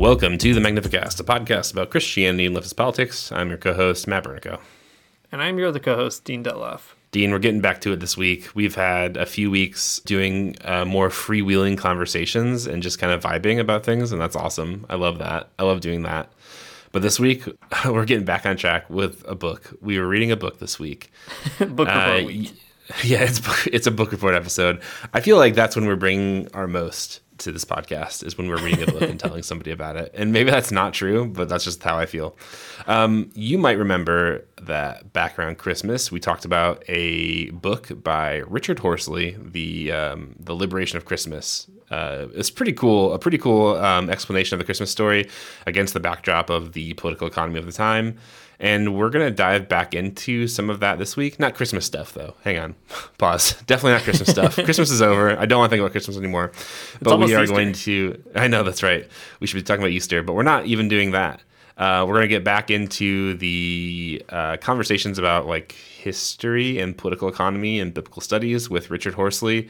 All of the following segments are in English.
Welcome to the Magnificast, a podcast about Christianity and leftist politics. I'm your co-host, Matt Bernico. And I'm your other co-host, Dean Detloff. Dean, we're getting back to it this week. We've had a few weeks doing more freewheeling conversations and just kind of vibing about things, and that's awesome. I love that. I love doing that. But this week, we're getting back on track with a book. We were reading a book this week. Book report week. Yeah, it's a book report episode. I feel like that's when we're bringing our most to this podcast, is when we're reading a book and telling somebody about it. And maybe that's not true, but that's just how I feel. You might remember that back around Christmas, we talked about a book by Richard Horsley, the Liberation of Christmas. It's a pretty cool explanation of the Christmas story against the backdrop of the political economy of the time. And we're going to dive back into some of that this week. Not Christmas stuff, though. Hang on. Pause. Definitely not Christmas stuff. Christmas is over. I don't want to think about Christmas anymore. But we are going to... I know, that's right. We should be talking about Easter, but we're not even doing that. We're going to get back into the conversations about like history and political economy and biblical studies with Richard Horsley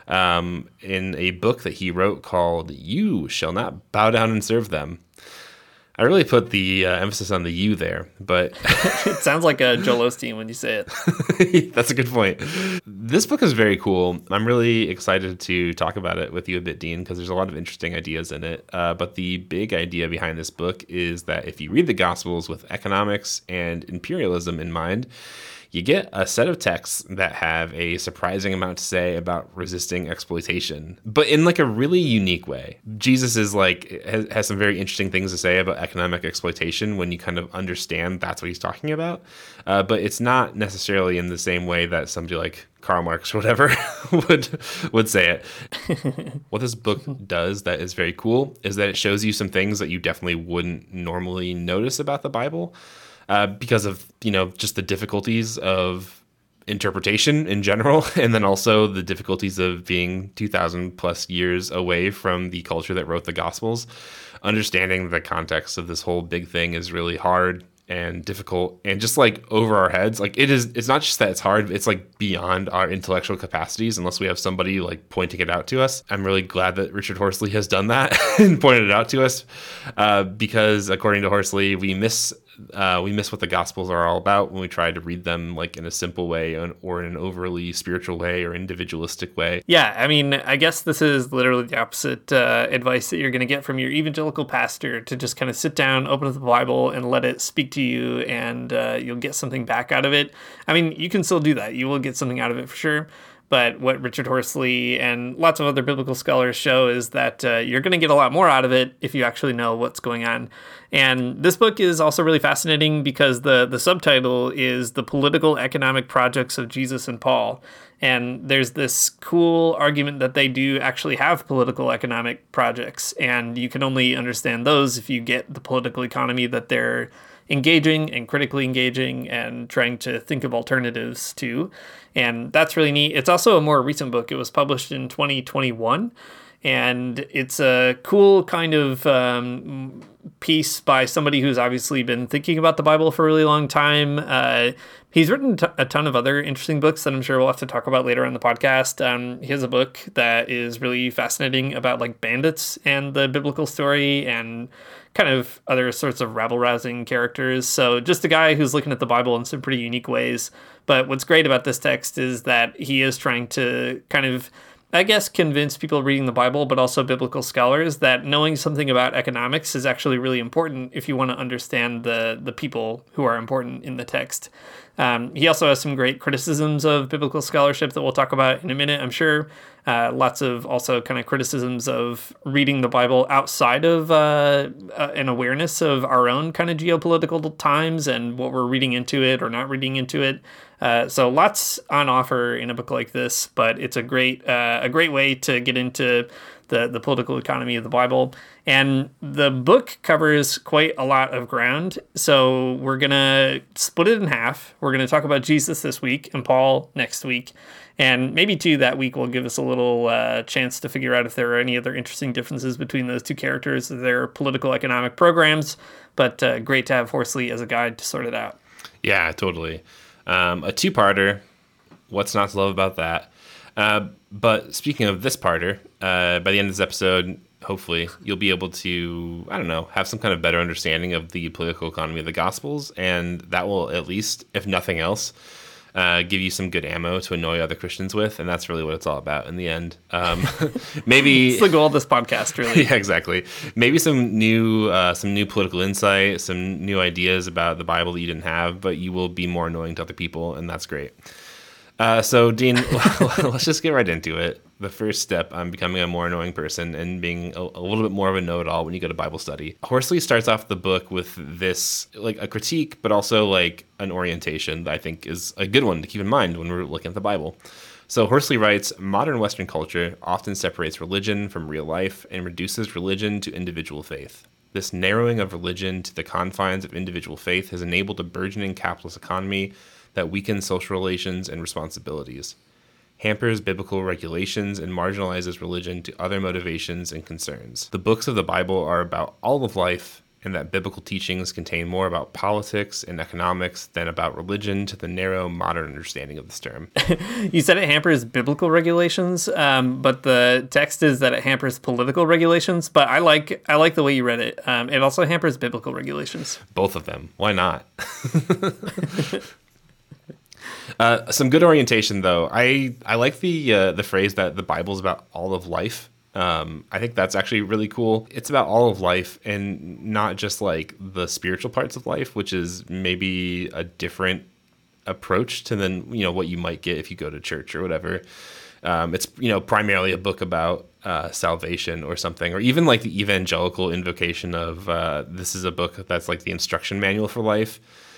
in a book that he wrote called You Shall Not Bow Down and Serve Them. I really put the emphasis on the "you" there, but... It sounds like a Joel Osteen when you say it. That's a good point. This book is very cool. I'm really excited to talk about it with you a bit, Dean, because there's a lot of interesting ideas in it. But the big idea behind this book is that if you read the Gospels with economics and imperialism in mind, you get a set of texts that have a surprising amount to say about resisting exploitation, but in like a really unique way. Jesus is like has some very interesting things to say about economic exploitation when you kind of understand that's what he's talking about. But it's not necessarily in the same way that somebody like Karl Marx or whatever would say it. What this book does that is very cool is that it shows you some things that you definitely wouldn't normally notice about the Bible. Because of, just the difficulties of interpretation in general, and then also the difficulties of being 2,000 plus years away from the culture that wrote the Gospels. Understanding the context of this whole big thing is really hard and difficult and just like over our heads. Like it's not just that it's hard, it's like beyond our intellectual capacities unless we have somebody like pointing it out to us. I'm really glad that Richard Horsley has done that and pointed it out to us because according to Horsley, we miss what the Gospels are all about when we try to read them like in a simple way or in an overly spiritual way or individualistic way. Yeah, I mean, I guess this is literally the opposite advice that you're going to get from your evangelical pastor, to just kind of sit down, open up the Bible, and let it speak to you, and you'll get something back out of it. I mean, you can still do that. You will get something out of it for sure. But what Richard Horsley and lots of other biblical scholars show is that you're going to get a lot more out of it if you actually know what's going on. And this book is also really fascinating because the subtitle is The Political Economic Projects of Jesus and Paul. And there's this cool argument that they do actually have political economic projects. And you can only understand those if you get the political economy that they're engaging and critically engaging and trying to think of alternatives to. And that's really neat. It's also a more recent book. It was published in 2021. And it's a cool kind of piece by somebody who's obviously been thinking about the Bible for a really long time. He's written a ton of other interesting books that I'm sure we'll have to talk about later on the podcast. He has a book that is really fascinating about like bandits and the biblical story and kind of other sorts of rabble-rousing characters. So just a guy who's looking at the Bible in some pretty unique ways. But what's great about this text is that he is trying to kind of, I guess, convince people reading the Bible, but also biblical scholars, that knowing something about economics is actually really important if you want to understand the people who are important in the text. He also has some great criticisms of biblical scholarship that we'll talk about in a minute, I'm sure. Lots of also kind of criticisms of reading the Bible outside of an awareness of our own kind of geopolitical times and what we're reading into it or not reading into it. So lots on offer in a book like this, but it's a great way to get into the political economy of the Bible. And the book covers quite a lot of ground. So we're going to split it in half. We're going to talk about Jesus this week and Paul next week. And maybe too that week will give us a little chance to figure out if there are any other interesting differences between those two characters, their political economic programs. But great to have Horsley as a guide to sort it out. Yeah, totally. A two-parter. What's not to love about that? But speaking of this parter, by the end of this episode, hopefully, you'll be able to, I don't know, have some kind of better understanding of the political economy of the Gospels, and that will at least, if nothing else, give you some good ammo to annoy other Christians with, and that's really what it's all about in the end. Maybe it's the goal of this podcast, really. Yeah, exactly. Maybe some new political insight, some new ideas about the Bible that you didn't have, but you will be more annoying to other people, and that's great. So, Dean, let's just get right into it. The first step on becoming a more annoying person and being a little bit more of a know-it-all when you go to Bible study. Horsley starts off the book with this, like a critique, but also like an orientation that I think is a good one to keep in mind when we're looking at the Bible. So Horsley writes, modern Western culture often separates religion from real life and reduces religion to individual faith. This narrowing of religion to the confines of individual faith has enabled a burgeoning capitalist economy that weakens social relations and responsibilities, hampers biblical regulations, and marginalizes religion to other motivations and concerns. The books of the Bible are about all of life, and that biblical teachings contain more about politics and economics than about religion to the narrow modern understanding of this term. You said it hampers biblical regulations, but the text is that it hampers political regulations. But I like the way you read it. It also hampers biblical regulations. Both of them. Why not? Some good orientation, though. I like the phrase that the Bible's about all of life. I think that's actually really cool. It's about all of life and not just like the spiritual parts of life, which is maybe a different approach to then, what you might get if you go to church or whatever. It's, primarily a book about salvation or something, or even like the evangelical invocation of this is a book that's like the instruction manual for life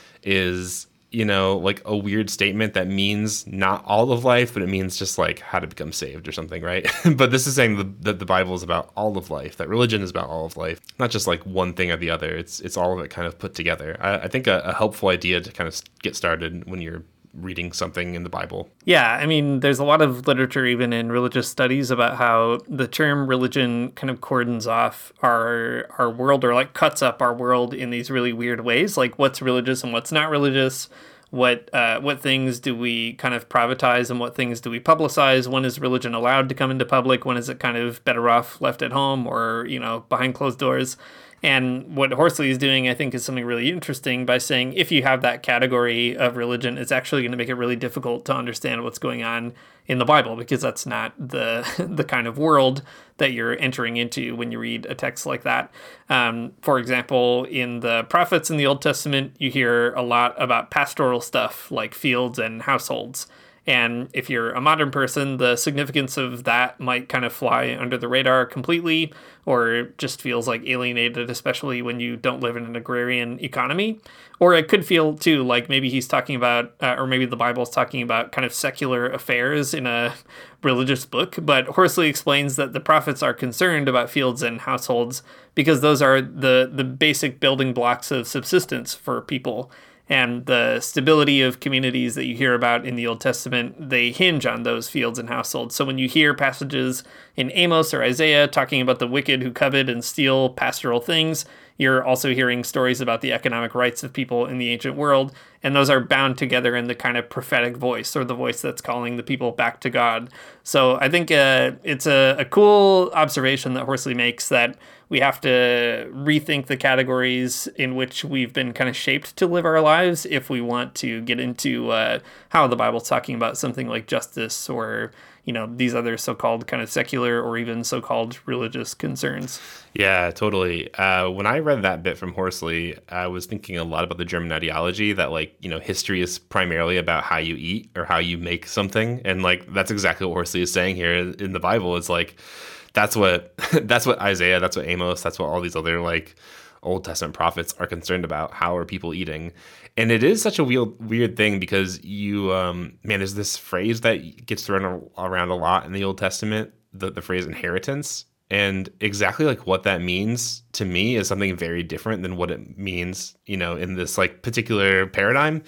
is, like a weird statement that means not all of life, but it means just like how to become saved or something, right? But this is saying that the Bible is about all of life, that religion is about all of life, not just like one thing or the other. It's all of it kind of put together. I think a helpful idea to kind of get started when you're reading something in the Bible. Yeah, I mean, there's a lot of literature even in religious studies about how the term religion kind of cordons off our world, or like cuts up our world in these really weird ways, like what's religious and what's not religious. What things do we kind of privatize and what things do we publicize? When is religion allowed to come into public? When is it kind of better off left at home or, behind closed doors? And what Horsley is doing, I think, is something really interesting by saying if you have that category of religion, it's actually going to make it really difficult to understand what's going on in the Bible, because that's not the kind of world that you're entering into when you read a text like that. For example, in the prophets in the Old Testament, you hear a lot about pastoral stuff like fields and households. And if you're a modern person, the significance of that might kind of fly under the radar completely, or just feels like alienated, especially when you don't live in an agrarian economy. Or it could feel, too, like maybe he's talking about, or maybe the Bible's talking about kind of secular affairs in a religious book. But Horsley explains that the prophets are concerned about fields and households because those are the basic building blocks of subsistence for people. And the stability of communities that you hear about in the Old Testament, they hinge on those fields and households. So when you hear passages in Amos or Isaiah talking about the wicked who covet and steal pastoral things, you're also hearing stories about the economic rights of people in the ancient world. And those are bound together in the kind of prophetic voice, or the voice that's calling the people back to God. So I think it's a cool observation that Horsley makes, that we have to rethink the categories in which we've been kind of shaped to live our lives if we want to get into how the Bible's talking about something like justice or, these other so-called kind of secular or even so-called religious concerns. Yeah, totally. When I read that bit from Horsley, I was thinking a lot about the German ideology that, history is primarily about how you eat or how you make something. And, that's exactly what Horsley is saying here in the Bible. It's that's what Isaiah, that's what Amos, that's what all these other Old Testament prophets are concerned about. How are people eating? And it is such a weird thing because there's this phrase that gets thrown around a lot in the Old Testament, the phrase inheritance. And exactly what that means to me is something very different than what it means, in this particular paradigm.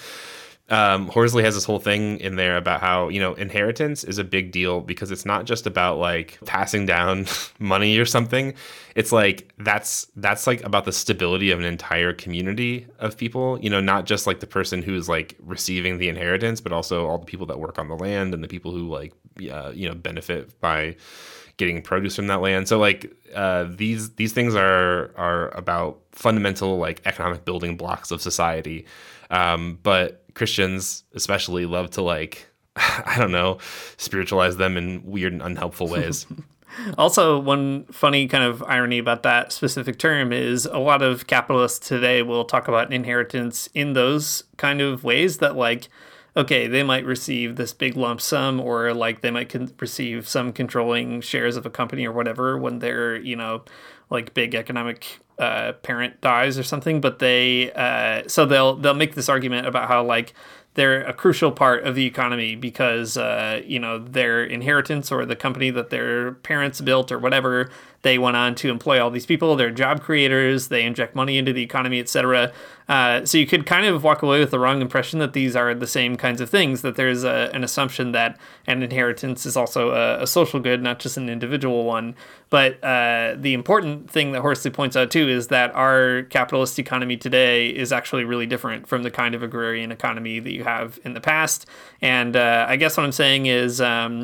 Horsley has this whole thing in there about how, inheritance is a big deal because it's not just about passing down money or something. It's that's about the stability of an entire community of people, not just the person who's receiving the inheritance, but also all the people that work on the land and the people who benefit by getting produce from that land. So like these things are about fundamental like economic building blocks of society. But Christians especially love to like, I don't know, spiritualize them in weird and unhelpful ways. Also, one funny kind of irony about that specific term is a lot of capitalists today will talk about inheritance in those kind of ways that like, okay, they might receive this big lump sum, or like they might receive some controlling shares of a company or whatever when their, like big economic parent dies or something. But so they'll make this argument about how like they're a crucial part of the economy because, their inheritance or the company that their parents built or whatever, they went on to employ all these people. They're job creators. They inject money into the economy, etc. So you could kind of walk away with the wrong impression that these are the same kinds of things, that there's an assumption that an inheritance is also a social good, not just an individual one. But the important thing that Horsley points out, too, is that our capitalist economy today is actually really different from the kind of agrarian economy that you have in the past. And I guess what I'm saying is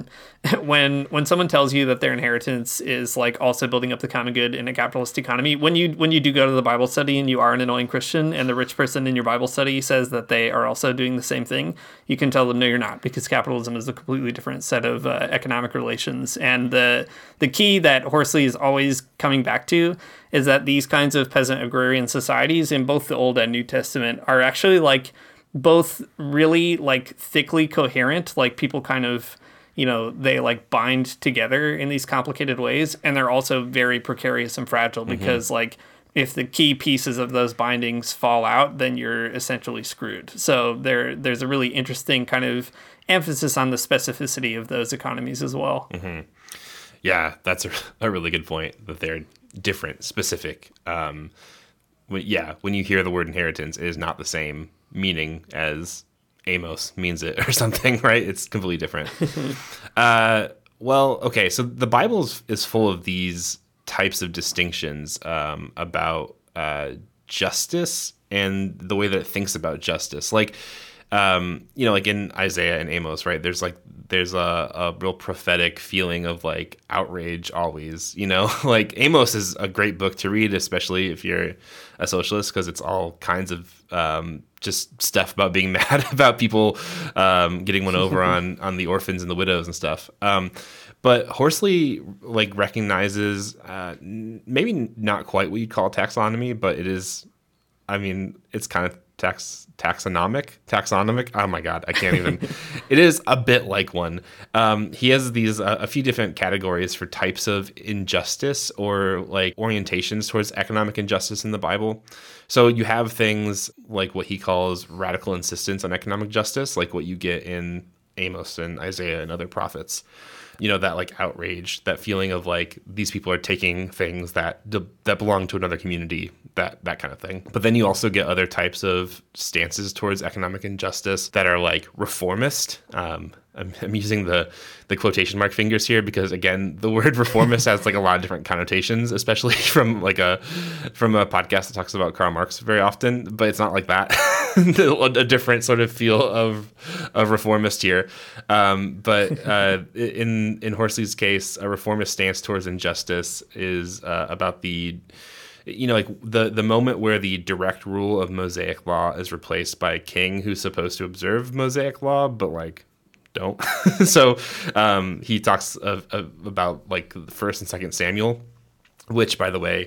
when someone tells you that their inheritance is like also building up the common good in a capitalist economy, when you do go to the Bible study and you are an annoying Christian and the rich person in your Bible study says that they are also doing the same thing, you can tell them, no, you're not, because capitalism is a completely different set of economic relations. And the key that Horsley is always coming back to is that these kinds of peasant agrarian societies in both the Old and New Testament are actually like both really like thickly coherent, like people kind of, they like bind together in these complicated ways. And they're also very precarious and fragile because like if the key pieces of those bindings fall out, then you're essentially screwed. So there's a really interesting kind of emphasis on the specificity of those economies as well. Mm-hmm. Yeah, that's a really good point, that they're different, specific. When you hear the word inheritance, it is not the same meaning as Amos means it or something, right? It's completely different. Okay, so the Bible is full of these types of distinctions about justice and the way that it thinks about justice. Like, like in Isaiah and Amos, right? There's a real prophetic feeling of like outrage always, like Amos is a great book to read, especially if you're a socialist, because it's all kinds of just stuff about being mad about people getting one over on the orphans and the widows and stuff. But Horsley like recognizes maybe not quite what you'd call taxonomy, but it is, it's kind of taxonomic. Oh my God, I can't even. It is a bit like one. He has these a few different categories for types of injustice or like orientations towards economic injustice in the Bible. So you have things like what he calls radical insistence on economic justice, like what you get in Amos and Isaiah and other prophets. That like outrage, that feeling of like these people are taking things that belong to another community, that kind of thing. But then you also get other types of stances towards economic injustice that are like reformist. I'm using the quotation mark fingers here because, again, the word reformist has like a lot of different connotations, especially from a podcast that talks about Karl Marx very often. But it's not like that. A different sort of feel of reformist here. But in Horsley's case, a reformist stance towards injustice is about the moment where the direct rule of Mosaic law is replaced by a king who's supposed to observe Mosaic law, but like don't. So he talks about like 1st and 2nd Samuel, which, by the way,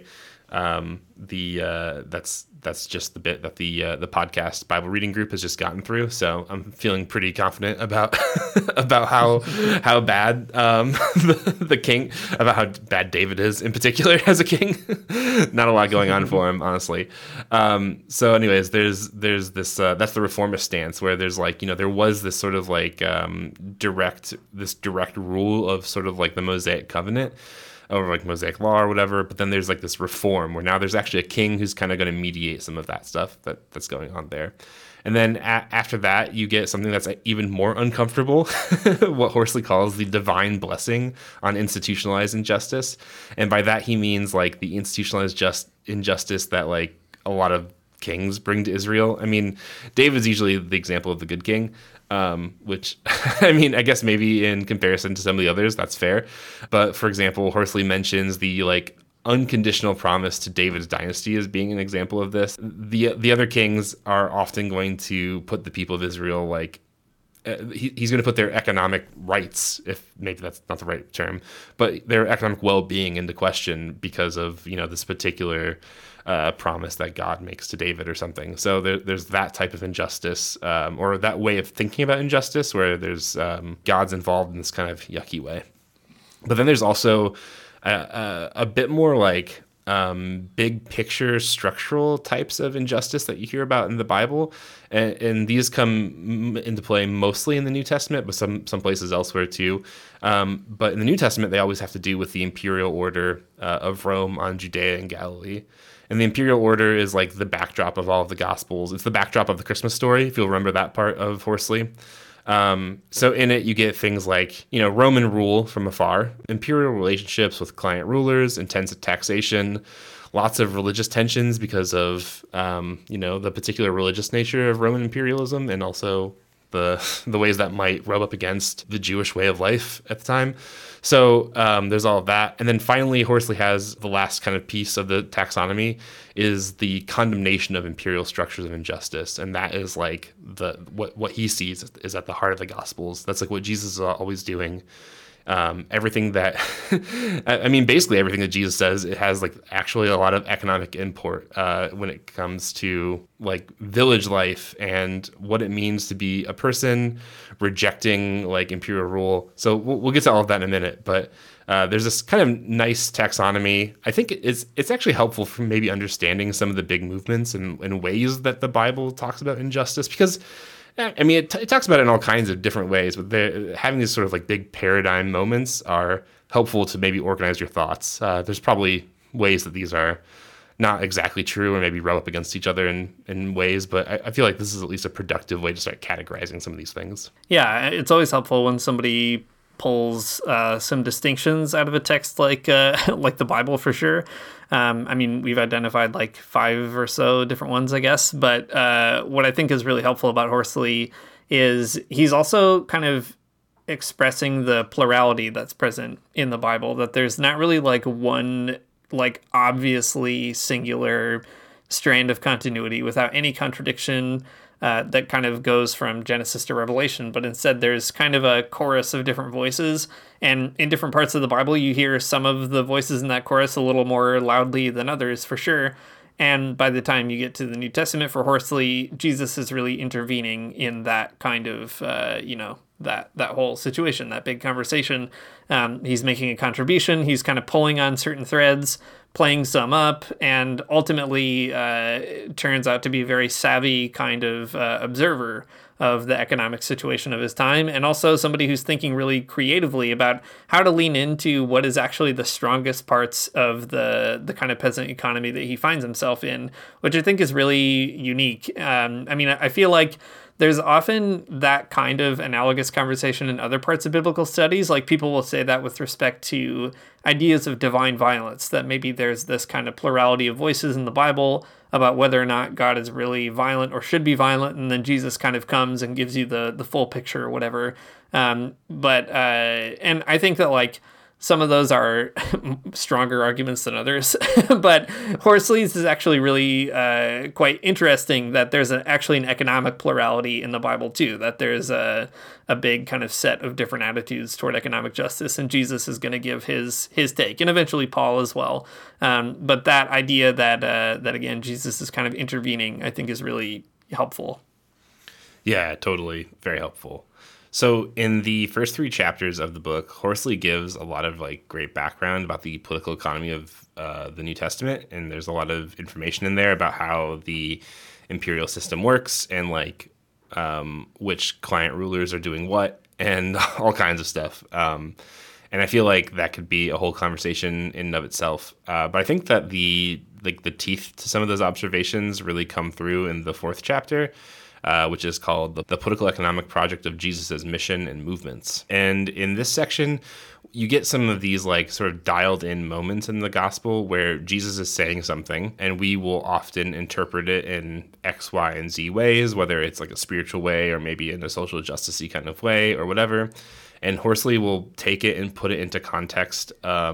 that's just the bit that the podcast Bible reading group has just gotten through. So I'm feeling pretty confident about about how bad the king, about how bad David is in particular as a king. Not a lot going on for him, honestly. So anyways, there's this that's the reformist stance, where there's like, there was this sort of like direct rule of sort of like the Mosaic covenant, or like Mosaic law or whatever, but then there's like this reform where now there's actually a king who's kind of going to mediate some of that stuff that's going on there. And then after that, you get something that's even more uncomfortable, what Horsley calls the divine blessing on institutionalized injustice. And by that, he means like the institutionalized injustice that like a lot of kings bring to Israel. David's usually the example of the good king, which I mean, I guess maybe in comparison to some of the others, that's fair. But for example, Horsley mentions the like unconditional promise to David's dynasty as being an example of this. The other kings are often going to put the people of Israel like he's going to put their economic rights, if maybe that's not the right term, but their economic well-being into question because of this particular promise that God makes to David or something. So there's that type of injustice, or that way of thinking about injustice, where there's God's involved in this kind of yucky way. But then there's also a bit more like big picture structural types of injustice that you hear about in the Bible. And these come into play mostly in the New Testament, but some places elsewhere too. But in the New Testament, they always have to do with the imperial order of Rome on Judea and Galilee. And the imperial order is like the backdrop of all of the Gospels. It's the backdrop of the Christmas story, if you'll remember that part of Horsley. So in it, you get things like, Roman rule from afar, imperial relationships with client rulers, intensive taxation, lots of religious tensions because of, the particular religious nature of Roman imperialism, and also the ways that might rub up against the Jewish way of life at the time. So there's all of that. And then finally, Horsley has the last kind of piece of the taxonomy is the condemnation of imperial structures of injustice. And that is like what he sees is at the heart of the Gospels. That's like what Jesus is always doing. Everything that, basically everything that Jesus says, it has like actually a lot of economic import when it comes to like village life and what it means to be a person rejecting like imperial rule. So we'll get to all of that in a minute, but there's this kind of nice taxonomy. I think it's actually helpful for maybe understanding some of the big movements and ways that the Bible talks about injustice, because it talks about it in all kinds of different ways, but having these sort of like big paradigm moments are helpful to maybe organize your thoughts. There's probably ways that these are not exactly true or maybe rub up against each other in ways, but I feel like this is at least a productive way to start categorizing some of these things. Yeah, it's always helpful when somebody pulls some distinctions out of a text like the Bible, for sure. We've identified like 5 or so different ones, I guess. But what I think is really helpful about Horsley is he's also kind of expressing the plurality that's present in the Bible, that there's not really like one like obviously singular strand of continuity without any contradiction that kind of goes from Genesis to Revelation, but instead there's kind of a chorus of different voices, and in different parts of the Bible you hear some of the voices in that chorus a little more loudly than others, for sure. And by the time you get to the New Testament for Horsley, Jesus is really intervening in that kind of, that whole situation, that big conversation. He's making a contribution. He's kind of pulling on certain threads, playing some up, and ultimately turns out to be a very savvy kind of observer of the economic situation of his time, and also somebody who's thinking really creatively about how to lean into what is actually the strongest parts of the kind of peasant economy that he finds himself in, which I think is really unique. I feel like there's often that kind of analogous conversation in other parts of biblical studies. Like people will say that with respect to ideas of divine violence, that maybe there's this kind of plurality of voices in the Bible about whether or not God is really violent or should be violent, and then Jesus kind of comes and gives you the full picture or whatever. And I think that like some of those are stronger arguments than others, but Horsley's is actually really quite interesting, that there's actually an economic plurality in the Bible too, that there's a big kind of set of different attitudes toward economic justice, and Jesus is going to give his take, and eventually Paul as well. But that idea that again, Jesus is kind of intervening, I think is really helpful. Yeah, totally. Very helpful. So in the first 3 chapters of the book, Horsley gives a lot of like great background about the political economy of the New Testament, and there's a lot of information in there about how the imperial system works and like which client rulers are doing what and all kinds of stuff. And I feel like that could be a whole conversation in and of itself. But I think that the teeth to some of those observations really come through in the 4th chapter. which is called the Political Economic Project of Jesus' Mission and Movements. And in this section, you get some of these like sort of dialed in moments in the gospel where Jesus is saying something, and we will often interpret it in X, Y, and Z ways, whether it's like a spiritual way or maybe in a social justice-y kind of way or whatever. And Horsley will take it and put it into context,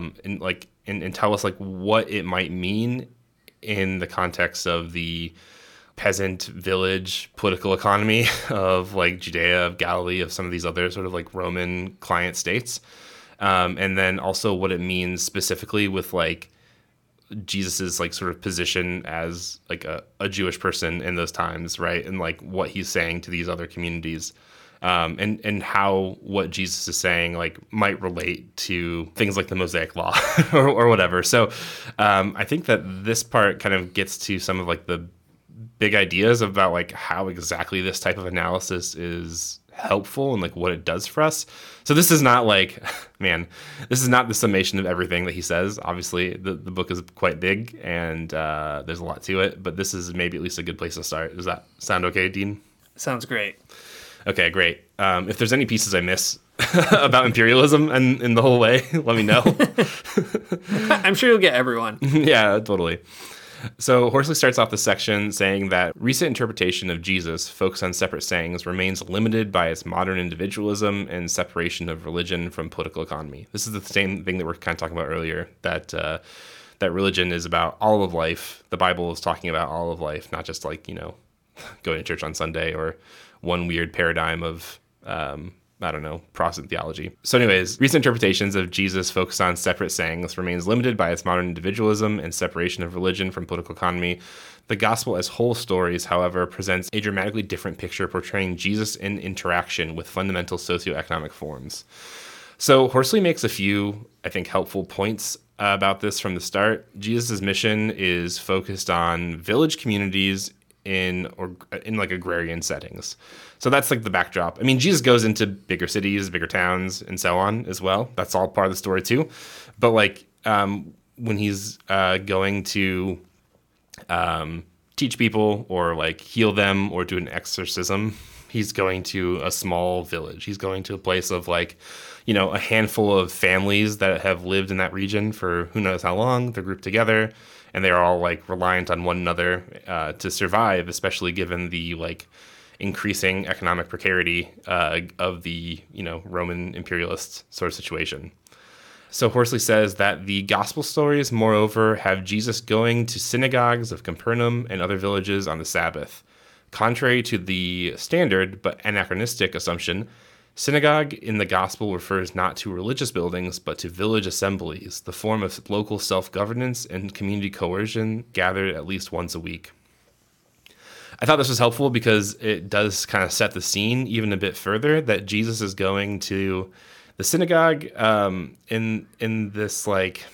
and tell us like what it might mean in the context of the peasant village political economy of like Judea, of Galilee, of some of these other sort of like Roman client states. And then also what it means specifically with like Jesus's like sort of position as like a Jewish person in those times, right? And like what he's saying to these other communities. And how what Jesus is saying like might relate to things like the Mosaic Law or whatever. So I think that this part kind of gets to some of like the big ideas about like how exactly this type of analysis is helpful and like what it does for us. So this is not like, man, this is not the summation of everything that he says. Obviously, the book is quite big and there's a lot to it, but this is maybe at least a good place to start. Does that sound okay, Dean? Sounds great. Okay, great. If there's any pieces I miss about imperialism and in the whole way, let me know. I'm sure you'll get everyone. Yeah, totally. So Horsley starts off the section saying that recent interpretation of Jesus, focused on separate sayings, remains limited by its modern individualism and separation of religion from political economy. This is the same thing that we're kind of talking about earlier, that that religion is about all of life. The Bible is talking about all of life, not just like, going to church on Sunday or one weird paradigm of, Protestant theology. So anyways, recent interpretations of Jesus focused on separate sayings remains limited by its modern individualism and separation of religion from political economy. The gospel as whole stories, however, presents a dramatically different picture portraying Jesus in interaction with fundamental socioeconomic forms. So Horsley makes a few, I think, helpful points about this from the start. Jesus' mission is focused on village communities in like agrarian settings. So that's like the backdrop. I mean, Jesus goes into bigger cities, bigger towns, and so on as well. That's all part of the story too. But like when he's going to teach people or like heal them or do an exorcism, he's going to a small village. He's going to a place of like, a handful of families that have lived in that region for who knows how long. They're grouped together, and they're all like reliant on one another to survive, especially given the like increasing economic precarity of the Roman imperialist sort of situation. So Horsley says that the gospel stories, moreover, have Jesus going to synagogues of Capernaum and other villages on the Sabbath. Contrary to the standard but anachronistic assumption, synagogue in the gospel refers not to religious buildings, but to village assemblies, the form of local self-governance and community coercion gathered at least once a week. I thought this was helpful because it does kind of set the scene even a bit further that Jesus is going to the synagogue in this like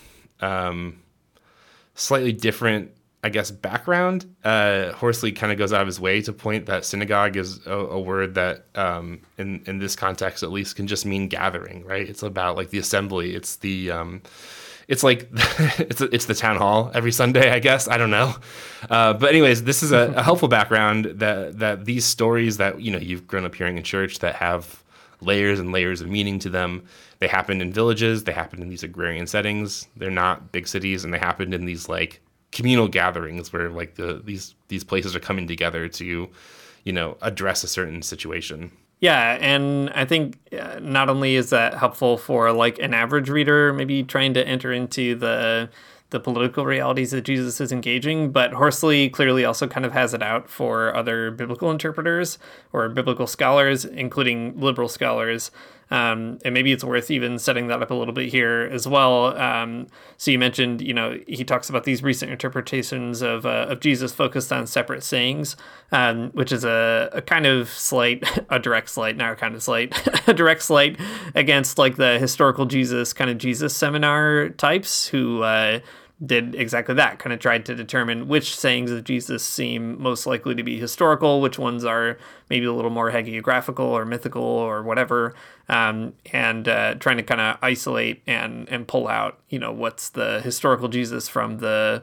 slightly different, I guess, background. Horsley kind of goes out of his way to point that synagogue is a word that in this context at least can just mean gathering, right? It's about like the assembly. It's the it's like it's the town hall every Sunday, I guess. I don't know. But anyways, this is a helpful background that these stories that you've grown up hearing in church that have layers and layers of meaning to them. They happened in villages. They happened in these agrarian settings. They're not big cities, and they happened in these like communal gatherings where like these places are coming together to, address a certain situation. Yeah, and I think not only is that helpful for like an average reader, maybe trying to enter into the political realities that Jesus is engaging, but Horsley clearly also kind of has it out for other biblical interpreters or biblical scholars, including liberal scholars. And maybe it's worth even setting that up a little bit here as well. So you mentioned, he talks about these recent interpretations of Jesus focused on separate sayings, which is a kind of slight, a direct slight, not a kind of slight, a direct slight against like the historical Jesus, kind of Jesus seminar types who did exactly that, kind of tried to determine which sayings of Jesus seem most likely to be historical, which ones are maybe a little more hagiographical or mythical or whatever, and trying to kind of isolate and pull out, what's the historical Jesus from the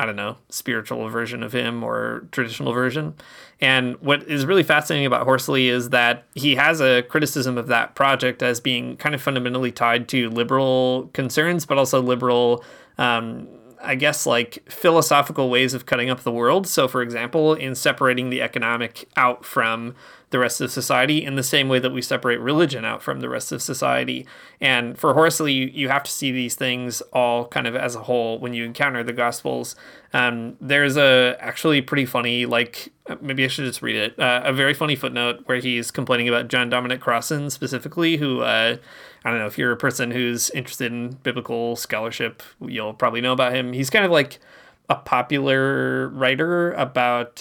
I don't know, spiritual version of him or traditional version. And what is really fascinating about Horsley is that he has a criticism of that project as being kind of fundamentally tied to liberal concerns, but also liberal, I guess, like philosophical ways of cutting up the world. So, for example, in separating the economic out from the rest of society in the same way that we separate religion out from the rest of society. And for Horsley, you have to see these things all kind of as a whole when you encounter the Gospels. There's a actually pretty funny, like, maybe I should just read it, a very funny footnote where he's complaining about John Dominic Crossan specifically, who, I don't know, if you're a person who's interested in biblical scholarship, you'll probably know about him. He's kind of like a popular writer about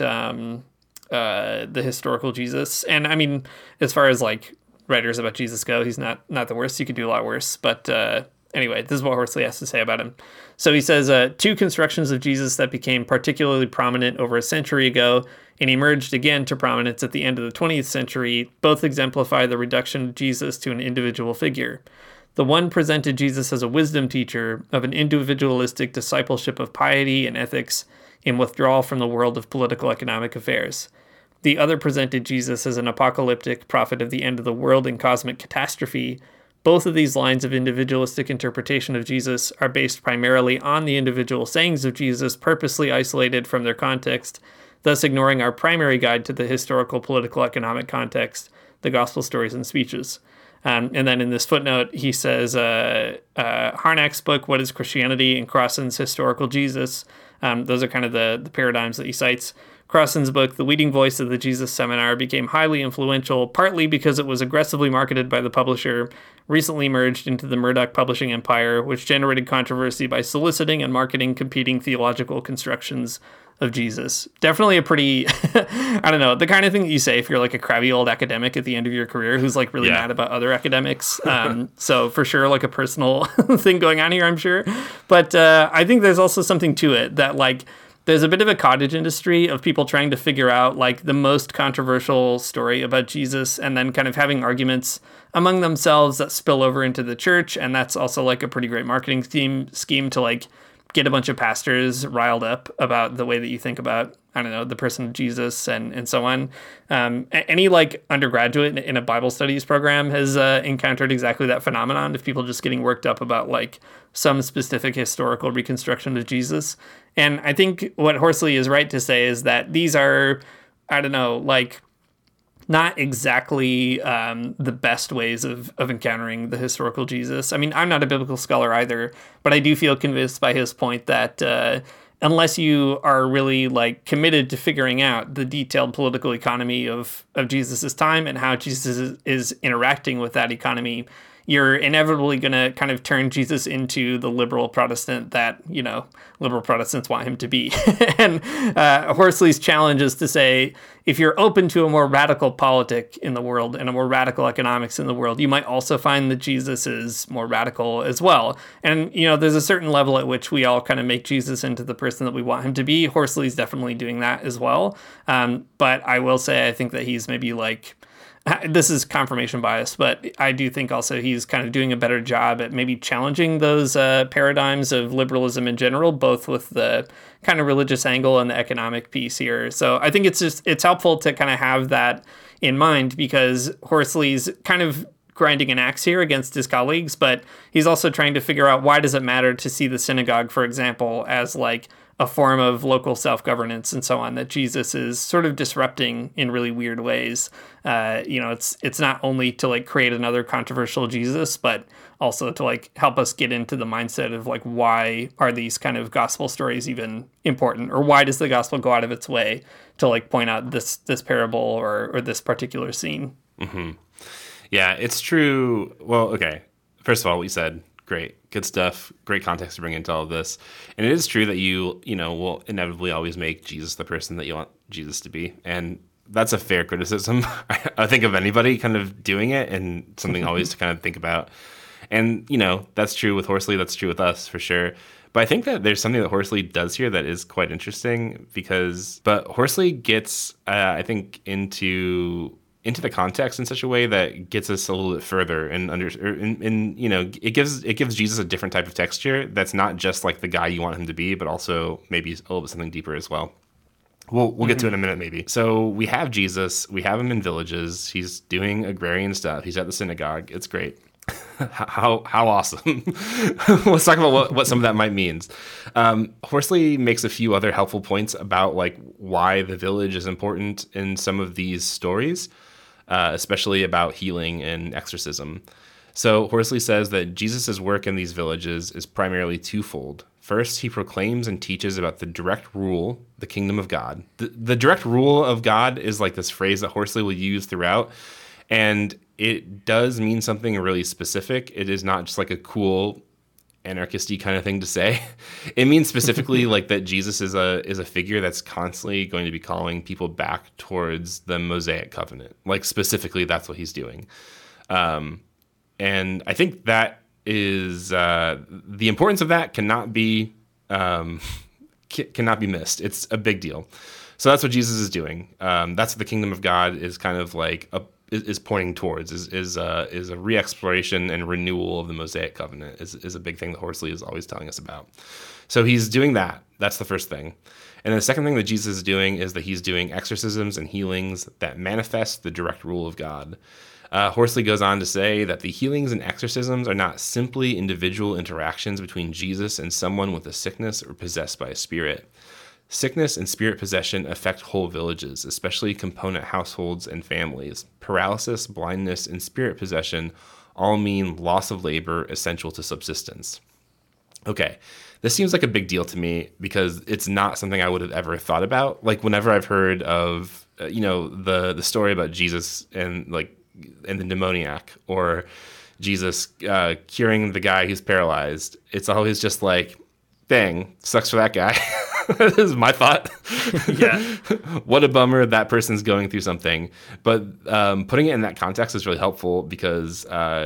the historical Jesus. And I mean, as far as like writers about Jesus go, he's not the worst. You could do a lot worse. But anyway, this is what Horsley has to say about him. So he says, two constructions of Jesus that became particularly prominent over a century ago and emerged again to prominence at the end of the 20th century both exemplify the reduction of Jesus to an individual figure. The one presented Jesus as a wisdom teacher of an individualistic discipleship of piety and ethics in withdrawal from the world of political economic affairs. The other presented Jesus as an apocalyptic prophet of the end of the world and cosmic catastrophe. Both of these lines of individualistic interpretation of Jesus are based primarily on the individual sayings of Jesus, purposely isolated from their context, thus ignoring our primary guide to the historical, political, economic context, the gospel stories and speeches. And then in this footnote, he says, Harnack's book, What is Christianity, and Crossan's Historical Jesus. Those are kind of the paradigms that he cites. Crossan's book, The Leading Voice of the Jesus Seminar, became highly influential, partly because it was aggressively marketed by the publisher, recently merged into the Murdoch publishing empire, which generated controversy by soliciting and marketing competing theological constructions of Jesus. Definitely a pretty, I don't know, the kind of thing that you say if you're like a crabby old academic at the end of your career who's like really mad about other academics. So for sure, like a personal thing going on here, I'm sure. But I think there's also something to it that like, there's a bit of a cottage industry of people trying to figure out like the most controversial story about Jesus and then kind of having arguments among themselves that spill over into the church. And that's also like a pretty great marketing scheme to like get a bunch of pastors riled up about the way that you think about, I don't know, the person of Jesus and so on. Any like undergraduate in a Bible studies program has encountered exactly that phenomenon of people just getting worked up about like some specific historical reconstruction of Jesus. And I think what Horsley is right to say is that these are, I don't know, like not exactly the best ways of encountering the historical Jesus. I mean, I'm not a biblical scholar either, but I do feel convinced by his point that unless you are really like committed to figuring out the detailed political economy of Jesus's time and how Jesus is interacting with that economy, you're inevitably going to kind of turn Jesus into the liberal Protestant that, you know, liberal Protestants want him to be. And Horsley's challenge is to say, if you're open to a more radical politic in the world and a more radical economics in the world, you might also find that Jesus is more radical as well. And, you know, there's a certain level at which we all kind of make Jesus into the person that we want him to be. Horsley's definitely doing that as well. But I will say, I think that he's maybe like, this is confirmation bias, but I do think also he's kind of doing a better job at maybe challenging those paradigms of liberalism in general, both with the kind of religious angle and the economic piece here. So I think it's helpful to kind of have that in mind because Horsley's kind of grinding an axe here against his colleagues, but he's also trying to figure out why does it matter to see the synagogue, for example, as like a form of local self-governance and so on that Jesus is sort of disrupting in really weird ways. You know, it's not only to like create another controversial Jesus, but also to like help us get into the mindset of like, why are these kind of gospel stories even important? Or why does the gospel go out of its way to like point out this parable or this particular scene? Mm-hmm. Yeah, it's true. Well, okay. First of all, what you said, great. Good stuff. Great context to bring into all of this. And it is true that you will inevitably always make Jesus the person that you want Jesus to be. And that's a fair criticism, I think, of anybody kind of doing it and something always to kind of think about. And, you know, that's true with Horsley. That's true with us for sure. But I think that there's something that Horsley does here that is quite interesting but Horsley gets, I think, into into the context in such a way that gets us a little bit further and it gives Jesus a different type of texture that's not just like the guy you want him to be, but also maybe a little bit something deeper as well. We'll get to it in a minute, maybe. So we have Jesus. We have him in villages. He's doing agrarian stuff. He's at the synagogue. It's great. How awesome. Let's talk about what some of that might mean. Horsley makes a few other helpful points about like why the village is important in some of these stories, especially about healing and exorcism. So Horsley says that Jesus' work in these villages is primarily twofold. First, he proclaims and teaches about the direct rule, the kingdom of God. The direct rule of God is like this phrase that Horsley will use throughout, and it does mean something really specific. It is not just like a cool anarchisty kind of thing to say. It means specifically like that Jesus is a figure that's constantly going to be calling people back towards the Mosaic covenant. Like specifically, that's what he's doing. And I think that is the importance of that cannot be missed. It's a big deal. So that's what Jesus is doing. That's what the kingdom of God is kind of like is pointing towards. Is a re-exploration and renewal of the Mosaic covenant is a big thing that Horsley is always telling us about. So he's doing that. That's the first thing. And the second thing that Jesus is doing is that he's doing exorcisms and healings that manifest the direct rule of God. Horsley goes on to say that the healings and exorcisms are not simply individual interactions between Jesus and someone with a sickness or possessed by a spirit. Sickness and spirit possession affect whole villages, especially component households and families. Paralysis, blindness, and spirit possession all mean loss of labor essential to subsistence. Okay, this seems like a big deal to me because it's not something I would have ever thought about. Like whenever I've heard of, the story about Jesus and the demoniac, or Jesus curing the guy who's paralyzed, it's always just like, dang, sucks for that guy. This is my thought. Yeah. What a bummer that person's going through something. But putting it in that context is really helpful because,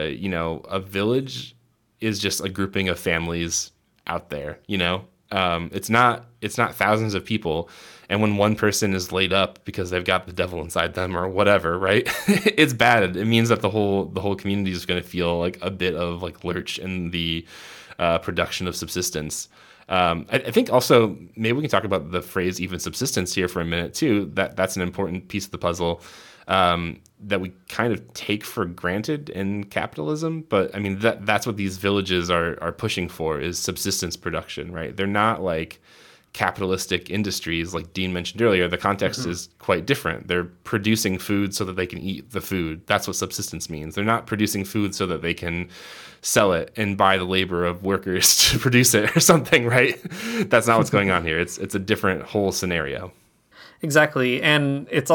a village is just a grouping of families out there, It's not thousands of people. And when one person is laid up because they've got the devil inside them or whatever, right? It's bad. It means that the whole community is going to feel like a bit of like lurch in the production of subsistence. I think also maybe we can talk about the phrase even subsistence here for a minute too. That's an important piece of the puzzle that we kind of take for granted in capitalism. But I mean, that's what these villages are pushing for, is subsistence production, right? They're not like capitalistic industries like Dean mentioned earlier. The context is quite different. They're producing food so that they can eat the food. That's what subsistence means. They're not producing food so that they can sell it and buy the labor of workers to produce it or something, right? That's not what's going on here. It's a different whole scenario. Exactly. And it's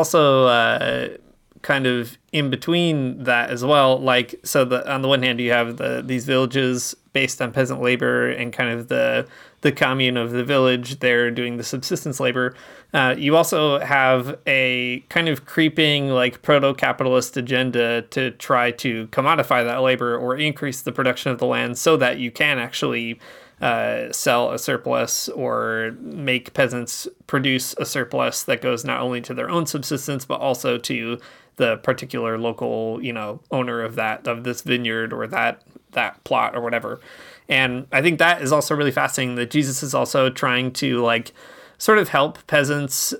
also kind of in between that as well. Like, so on the one hand, you have these villages based on peasant labor and kind of the commune of the village. They're doing the subsistence labor. You also have a kind of creeping like proto-capitalist agenda to try to commodify that labor or increase the production of the land so that you can actually sell a surplus or make peasants produce a surplus that goes not only to their own subsistence, but also to the particular local, owner of this vineyard or that plot or whatever. And I think that is also really fascinating that Jesus is also trying to like sort of help peasants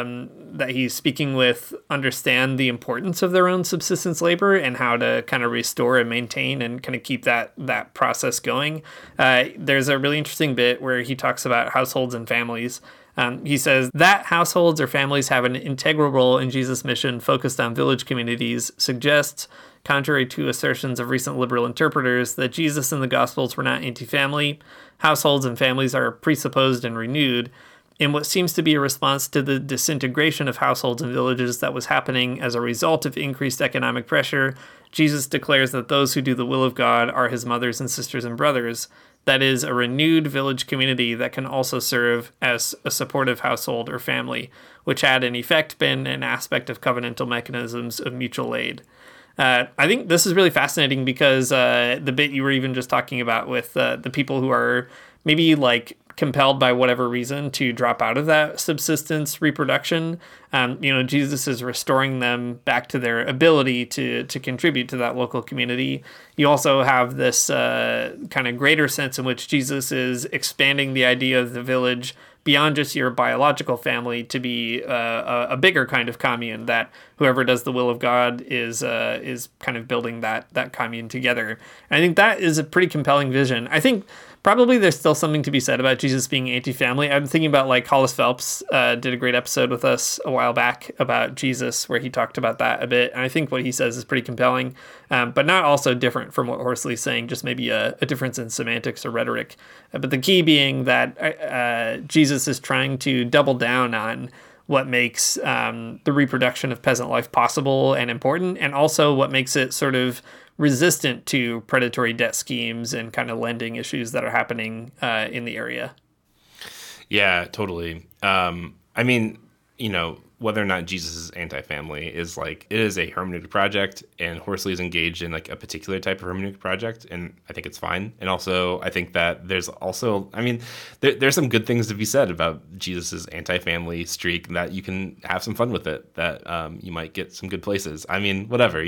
that he's speaking with understand the importance of their own subsistence labor and how to kind of restore and maintain and kind of keep that process going. There's a really interesting bit where he talks about households and families. He says that households or families have an integral role in Jesus' mission focused on village communities suggests, contrary to assertions of recent liberal interpreters, that Jesus and the Gospels were not anti-family. Households and families are presupposed and renewed in what seems to be a response to the disintegration of households and villages that was happening as a result of increased economic pressure. Jesus declares that those who do the will of God are his mothers and sisters and brothers. That is, a renewed village community that can also serve as a supportive household or family, which had in effect been an aspect of covenantal mechanisms of mutual aid. I think this is really fascinating because the bit you were even just talking about with the people who are maybe like compelled by whatever reason to drop out of that subsistence reproduction, Jesus is restoring them back to their ability to contribute to that local community. You also have this kind of greater sense in which Jesus is expanding the idea of the village beyond just your biological family to be a bigger kind of commune, that whoever does the will of God is kind of building that commune together. And I think that is a pretty compelling vision. I think probably there's still something to be said about Jesus being anti-family. I'm thinking about like Hollis Phelps did a great episode with us a while back about Jesus where he talked about that a bit. And I think what he says is pretty compelling, but not also different from what Horsley's saying, just maybe a difference in semantics or rhetoric. But the key being that Jesus is trying to double down on what makes the reproduction of peasant life possible and important, and also what makes it sort of resistant to predatory debt schemes and kind of lending issues that are happening in the area. Yeah, totally. I mean, whether or not Jesus is anti-family is it is a hermeneutic project, and Horsley is engaged in like a particular type of hermeneutic project, and I think it's fine. And also, I think that there's also, there's some good things to be said about Jesus's anti-family streak, that you can have some fun with it, that you might get some good places. I mean, whatever,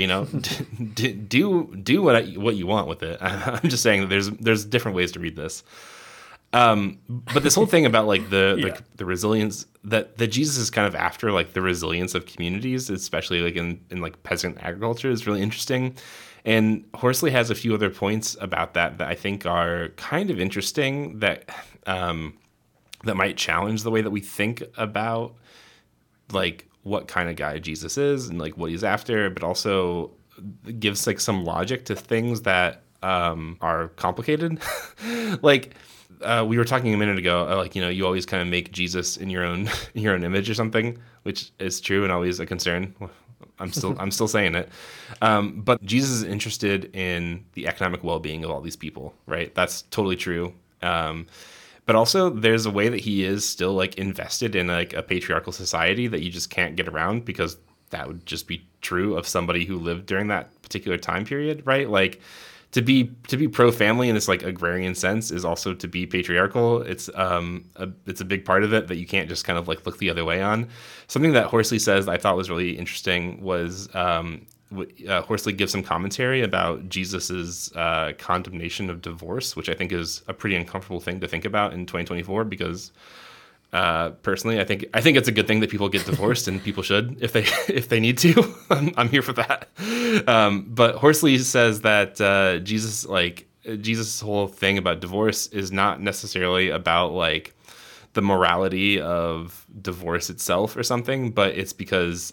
do what you want with it. I'm just saying that there's different ways to read this. But this whole thing about like the resilience that Jesus is kind of after, like the resilience of communities, especially like in like peasant agriculture, is really interesting. And Horsley has a few other points about that I think are kind of interesting, that might challenge the way that we think about like what kind of guy Jesus is and like what he's after, but also gives like some logic to things that are complicated. Like, we were talking a minute ago, you always kind of make Jesus in your own image or something, which is true and always a concern. I'm still saying it. But Jesus is interested in the economic well-being of all these people, right? That's totally true. But also there's a way that he is still like invested in like a patriarchal society that you just can't get around, because that would just be true of somebody who lived during that particular time period, right? Like, to be pro-family in this like agrarian sense is also to be patriarchal. It's a big part of it that you can't just kind of like look the other way on. Something that Horsley says I thought was really interesting was Horsley gives some commentary about Jesus's condemnation of divorce, which I think is a pretty uncomfortable thing to think about in 2024, because personally, I think it's a good thing that people get divorced, and people should if they need to. I'm here for that. But Horsley says that Jesus' whole thing about divorce is not necessarily about like the morality of divorce itself or something, but it's because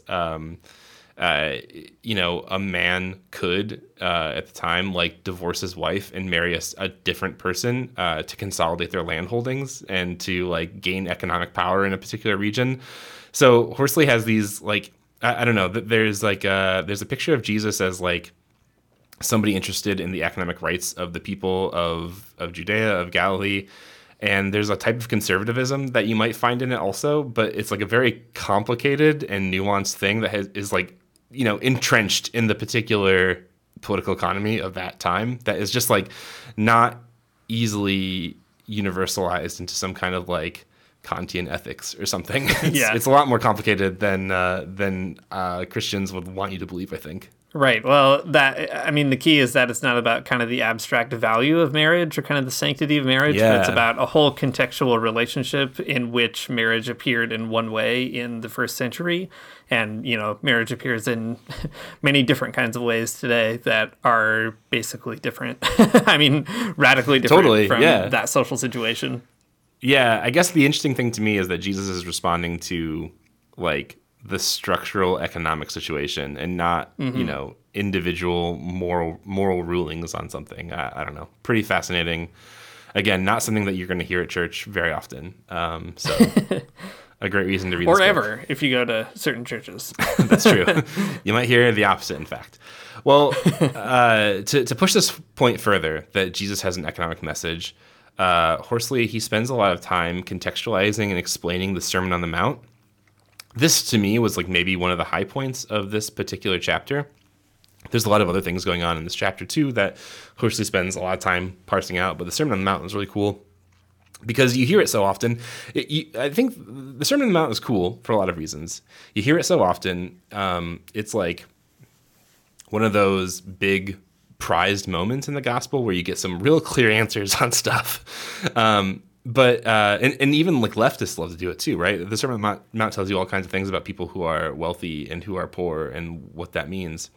a man could at the time like divorce his wife and marry a different person to consolidate their land holdings and to like gain economic power in a particular region. So Horsley has these like, I don't know, there's like there's a picture of Jesus as like somebody interested in the economic rights of the people of Judea, of Galilee. And there's a type of conservatism that you might find in it also, but it's like a very complicated and nuanced thing that is like, entrenched in the particular political economy of that time, that is just like not easily universalized into some kind of like Kantian ethics or something. It's a lot more complicated than Christians would want you to believe, I think. Right. Well, the key is that it's not about kind of the abstract value of marriage or kind of the sanctity of marriage, but it's about a whole contextual relationship in which marriage appeared in one way in the first century. And, marriage appears in many different kinds of ways today that are basically different. Radically different from that social situation. Yeah. I guess the interesting thing to me is that Jesus is responding to like the structural economic situation and not, individual moral rulings on something. I don't know. Pretty fascinating. Again, not something that you're going to hear at church very often. So a great reason to read this book. Or ever, book. if you go to certain churches. That's true. You might hear the opposite, in fact. Well, to push this point further, that Jesus has an economic message, Horsley, he spends a lot of time contextualizing and explaining the Sermon on the Mount. This, to me, was like maybe one of the high points of this particular chapter. There's a lot of other things going on in this chapter, too, that Horsley spends a lot of time parsing out, but the Sermon on the Mount is really cool. because you hear it so often. I think the Sermon on the Mount is cool for a lot of reasons. You hear it so often. It's like one of those big prized moments in the gospel where you get some real clear answers on stuff. And even like leftists love to do it too, right? The Sermon on the Mount tells you all kinds of things about people who are wealthy and who are poor and what that means.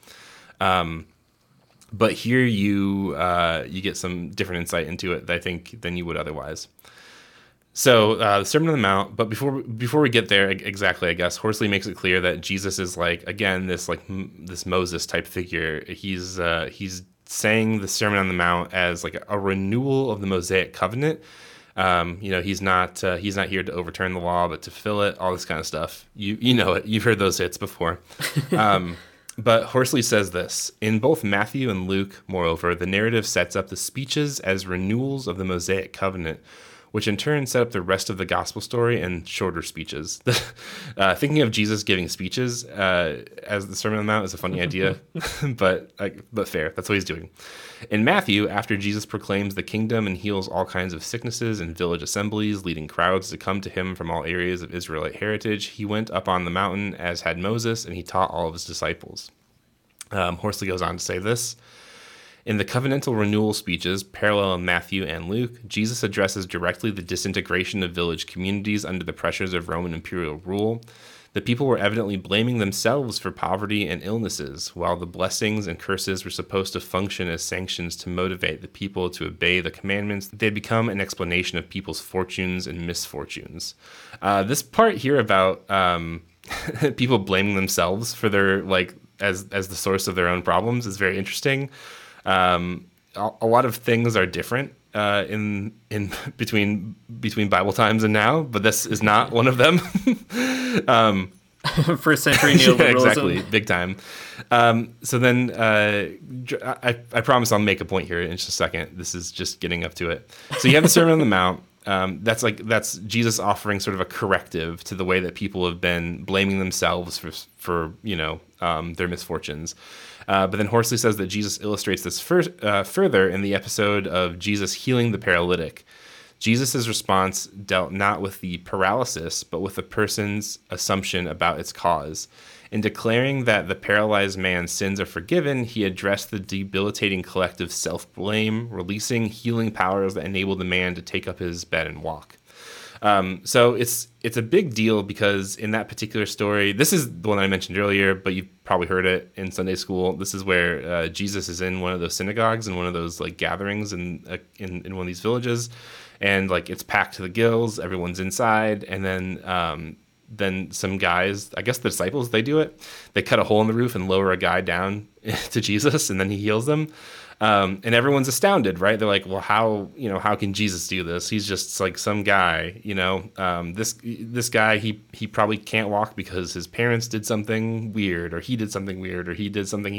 But here you get some different insight into it, I think, than you would otherwise. So the Sermon on the Mount, but before we get there exactly, I guess Horsley makes it clear that Jesus is like, again, this Moses type figure. He's saying the Sermon on the Mount as like a renewal of the Mosaic covenant. He's not here to overturn the law, but to fill it. All this kind of stuff. You know it. You've heard those hits before. But Horsley says this: in both Matthew and Luke, moreover, the narrative sets up the speeches as renewals of the Mosaic covenant, which in turn set up the rest of the gospel story and shorter speeches. Thinking of Jesus giving speeches as the Sermon on the Mount is a funny idea, but fair. That's what he's doing. In Matthew, after Jesus proclaims the kingdom and heals all kinds of sicknesses in village assemblies, leading crowds to come to him from all areas of Israelite heritage, he went up on the mountain as had Moses, and he taught all of his disciples. Horsley goes on to say this: in the covenantal renewal speeches, parallel in Matthew and Luke, Jesus addresses directly the disintegration of village communities under the pressures of Roman imperial rule. The people were evidently blaming themselves for poverty and illnesses, while the blessings and curses were supposed to function as sanctions to motivate the people to obey the commandments. They had become an explanation of people's fortunes and misfortunes. This part here about people blaming themselves for their as the source of their own problems is very interesting. A lot of things are different in between Bible times and now, but this is not one of them. First century neoliberalism. Yeah, exactly, big time. So then I promise I'll make a point here in just a second. This is just getting up to it. So you have the Sermon on the Mount. That's Jesus offering sort of a corrective to the way that people have been blaming themselves for their misfortunes. But then Horsley says that Jesus illustrates this further in the episode of Jesus healing the paralytic. Jesus' response dealt not with the paralysis, but with the person's assumption about its cause. In declaring that the paralyzed man's sins are forgiven, he addressed the debilitating collective self-blame, releasing healing powers that enabled the man to take up his bed and walk. So it's a big deal because in that particular story, this is the one I mentioned earlier, but you've probably heard it in Sunday school. This is where Jesus is in one of those synagogues and one of those gatherings in one of these villages, and it's packed to the gills. Everyone's inside, and then some guys, I guess the disciples, they do it. They cut a hole in the roof and lower a guy down to Jesus, and then he heals them. And everyone's astounded, right? They're like, well, how can Jesus do this? He's just some guy, this guy, he probably can't walk because his parents did something weird, or he did something weird, or he did something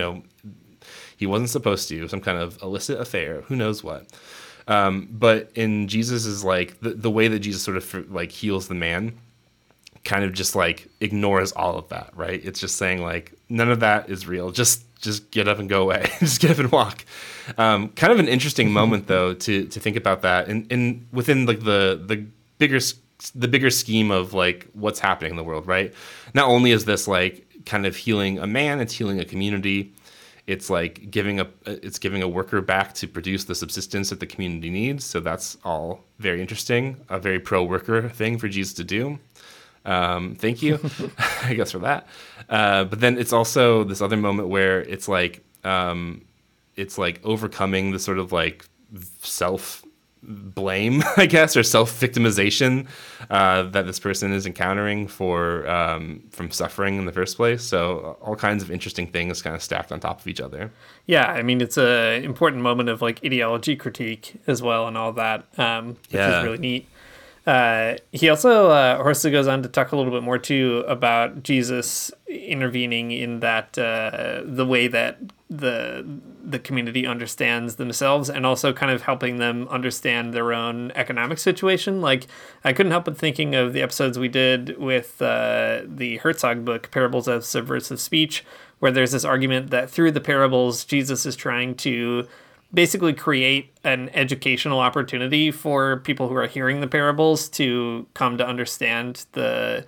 he wasn't supposed to, some kind of illicit affair, who knows what. But in Jesus is the way that Jesus sort of heals the man kind of just ignores all of that, right? It's just saying none of that is real. Just get up and go away. Just get up and walk. Kind of an interesting moment though to think about that, and within the bigger scheme of what's happening in the world, right? Not only is this kind of healing a man, it's healing a community. It's giving a worker back to produce the subsistence that the community needs. So that's all very interesting. A very pro-worker thing for Jesus to do. Thank you, I guess, for that. But then it's also this other moment where it's overcoming the sort of self blame, I guess, or self victimization that this person is encountering from suffering in the first place. So all kinds of interesting things kind of stacked on top of each other. Yeah, I mean, it's a important moment of ideology critique as well, and all that, which is really neat. He also, Horsley goes on to talk a little bit more too about Jesus intervening in that the way that the community understands themselves, and also kind of helping them understand their own economic situation. I couldn't help but thinking of the episodes we did with the Herzog book, Parables of Subversive Speech, where there's this argument that through the parables, Jesus is trying to basically create an educational opportunity for people who are hearing the parables to come to understand the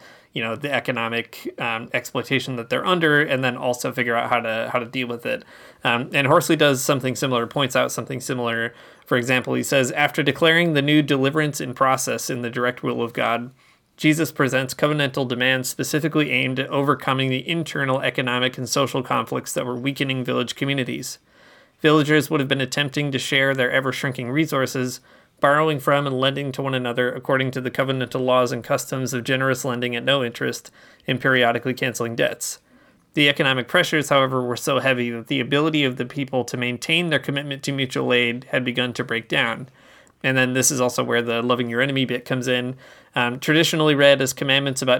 economic exploitation that they're under, and then also figure out how to deal with it. And Horsley does something similar, points out something similar. For example, he says, after declaring the new deliverance in process in the direct will of God, Jesus presents covenantal demands specifically aimed at overcoming the internal economic and social conflicts that were weakening village communities. Villagers would have been attempting to share their ever-shrinking resources, borrowing from and lending to one another according to the covenantal laws and customs of generous lending at no interest and periodically canceling debts. The economic pressures, however, were so heavy that the ability of the people to maintain their commitment to mutual aid had begun to break down. And then this is also where the loving your enemy bit comes in. Traditionally read as commandments about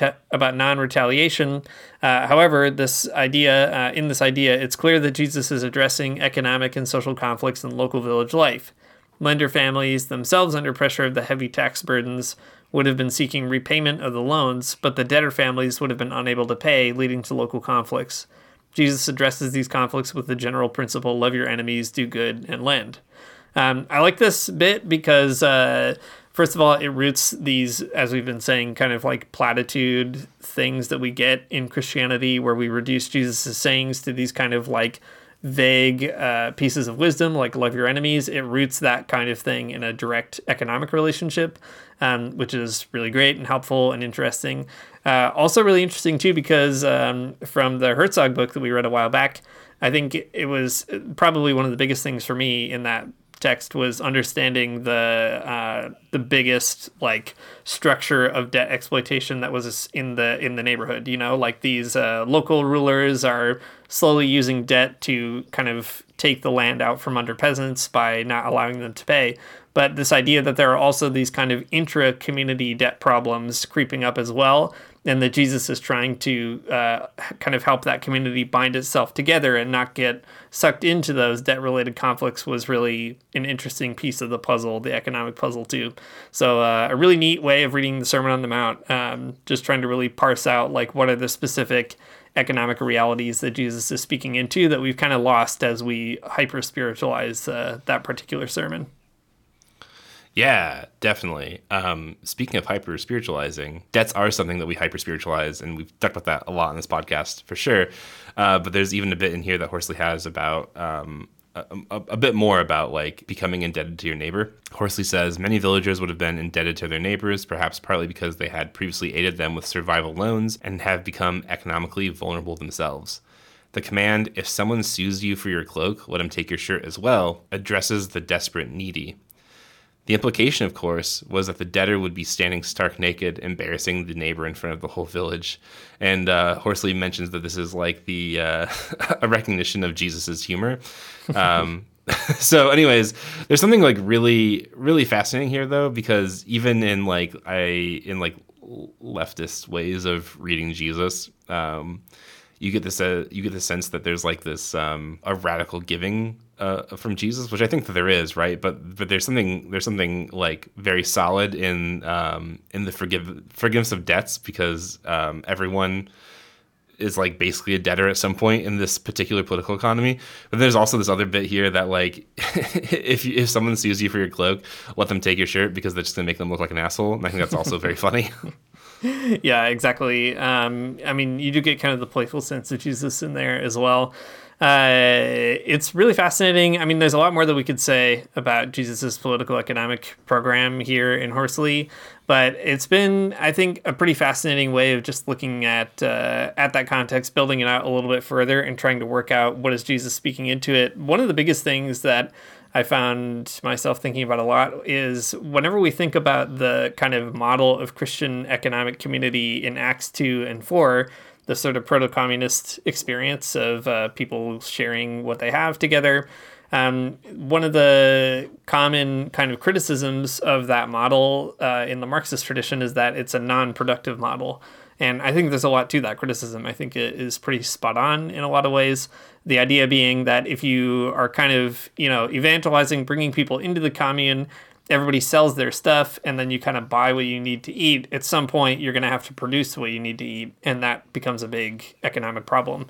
non-retaliation. However, in this idea, it's clear that Jesus is addressing economic and social conflicts in local village life. Lender families, themselves under pressure of the heavy tax burdens, would have been seeking repayment of the loans, but the debtor families would have been unable to pay, leading to local conflicts. Jesus addresses these conflicts with the general principle, love your enemies, do good, and lend. I like this bit because, first of all, it roots these, as we've been saying, kind of like platitude things that we get in Christianity, where we reduce Jesus' sayings to these kind of like vague pieces of wisdom, like love your enemies. It roots that kind of thing in a direct economic relationship, which is really great and helpful and interesting. Also really interesting, too, because from the Herzog book that we read a while back, I think it was probably one of the biggest things for me in that text was understanding the biggest like structure of debt exploitation that was in the neighborhood. Like these local rulers are slowly using debt to kind of take the land out from under peasants by not allowing them to pay. But this idea that there are also these kind of intra-community debt problems creeping up as well, and that Jesus is trying to kind of help that community bind itself together and not get sucked into those debt-related conflicts, was really an interesting piece of the puzzle, the economic puzzle too. So a really neat way of reading the Sermon on the Mount, just trying to really parse out like what are the specific economic realities that Jesus is speaking into that we've kind of lost as we hyper-spiritualize that particular sermon. Yeah, definitely. Speaking of hyper spiritualizing, debts are something that we hyper spiritualize, and we've talked about that a lot on this podcast for sure. But there's even a bit in here that Horsley has about a bit more about like becoming indebted to your neighbor. Horsley says many villagers would have been indebted to their neighbors, perhaps partly because they had previously aided them with survival loans and have become economically vulnerable themselves. The command, if someone sues you for your cloak, let him take your shirt as well, addresses the desperate needy. The implication, of course, was that the debtor would be standing stark naked, embarrassing the neighbor in front of the whole village. And Horsley mentions that this is like the a recognition of Jesus's humor. So anyways, there's something like really, really fascinating here, though, because even in leftist ways of reading Jesus, you get the sense that there's like this a radical giving from Jesus, which I think that there is, right? But there's something like very solid in the forgiveness of debts, because everyone is like basically a debtor at some point in this particular political economy. But there's also this other bit here that like if someone sues you for your cloak, let them take your shirt, because they're just gonna make them look like an asshole. And I think that's also very funny. Yeah, exactly. I mean, you do get kind of the playful sense of Jesus in there as well. It's really fascinating. I mean, there's a lot more that we could say about Jesus's political economic program here in Horsley, but it's been, I think, a pretty fascinating way of just looking at that context, building it out a little bit further, and trying to work out what is Jesus speaking into it. One of the biggest things that I found myself thinking about a lot is whenever we think about the kind of model of Christian economic community in Acts 2 and 4, the sort of proto-communist experience of people sharing what they have together. One of the common kind of criticisms of that model in the Marxist tradition is that it's a non-productive model. And I think there's a lot to that criticism. I think it is pretty spot on in a lot of ways. The idea being that if you are kind of, evangelizing, bringing people into the commune, everybody sells their stuff, and then you kind of buy what you need to eat. At some point, you're going to have to produce what you need to eat, and that becomes a big economic problem.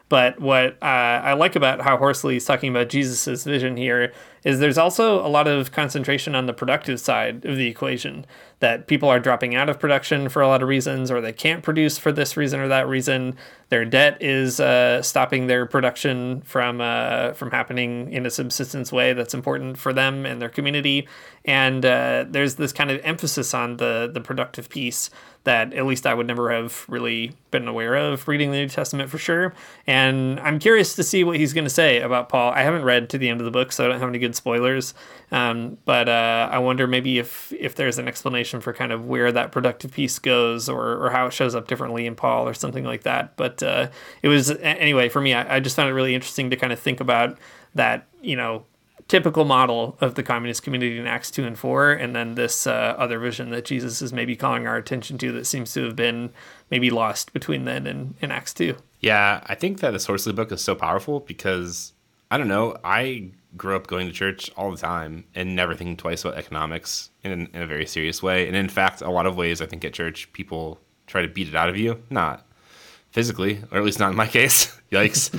But what I like about how Horsley is talking about Jesus's vision here is there's also a lot of concentration on the productive side of the equation, that people are dropping out of production for a lot of reasons, or they can't produce for this reason or that reason. Their debt is stopping their production from happening in a subsistence way that's important for them and their community. And there's this kind of emphasis on the productive piece that at least I would never have really been aware of reading the New Testament for sure. And I'm curious to see what he's going to say about Paul. I haven't read to the end of the book, so I don't have any good spoilers. But I wonder maybe if there's an explanation for kind of where that productive piece goes, or how it shows up differently in Paul or something like that. But it was, anyway, for me, I just found it really interesting to kind of think about that, typical model of the communist community in Acts 2 and 4, and then this other vision that Jesus is maybe calling our attention to that seems to have been maybe lost between then and Acts 2. Yeah, I think that this Horsley book is so powerful because, I don't know, I grew up going to church all the time and never thinking twice about economics in a very serious way. And in fact, a lot of ways I think at church people try to beat it out of you, not physically, or at least not in my case. Yikes.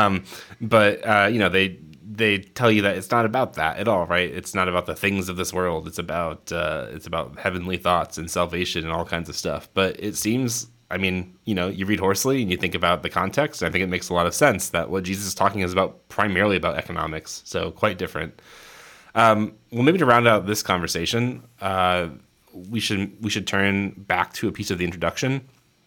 But they tell you that it's not about that at all, right? It's not about the things of this world. It's about heavenly thoughts and salvation and all kinds of stuff. But it seems, you read Horsley and you think about the context. And I think it makes a lot of sense that what Jesus is talking is about primarily about economics. So quite different. Well, maybe to round out this conversation, we should turn back to a piece of the introduction.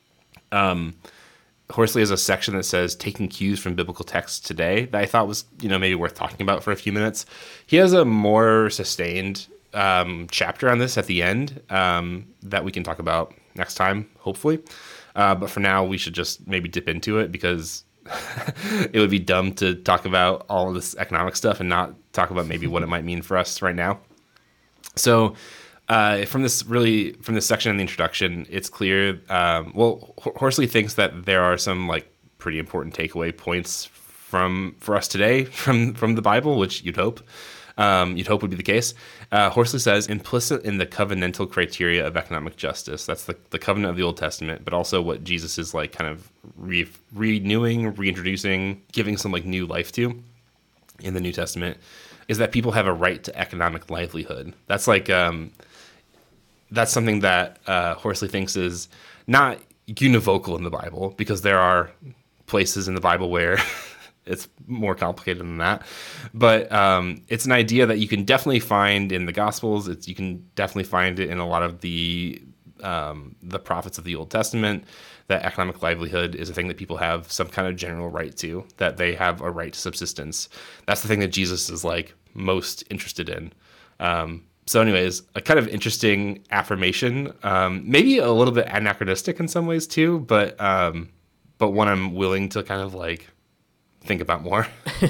Horsley has a section that says taking cues from biblical texts today that I thought was, maybe worth talking about for a few minutes. He has a more sustained chapter on this at the end that we can talk about next time, hopefully. But for now, we should just maybe dip into it because it would be dumb to talk about all of this economic stuff and not talk about maybe what it might mean for us right now. So from this section in the introduction, it's clear. Horsley thinks that there are some pretty important takeaway points for us today from the Bible, which you'd hope would be the case. Horsley says implicit in the covenantal criteria of economic justice. That's the covenant of the Old Testament, but also what Jesus is kind of renewing, reintroducing, giving some new life to in the New Testament, is that people have a right to economic livelihood. That's that's something that Horsley thinks is not univocal in the Bible, because there are places in the Bible where it's more complicated than that. But it's an idea that you can definitely find in the Gospels. You can definitely find it in a lot of the prophets of the Old Testament, that economic livelihood is a thing that people have some kind of general right to, that they have a right to subsistence. That's the thing that Jesus is most interested in. So anyways, a kind of interesting affirmation, maybe a little bit anachronistic in some ways too, but one I'm willing to kind of think about more.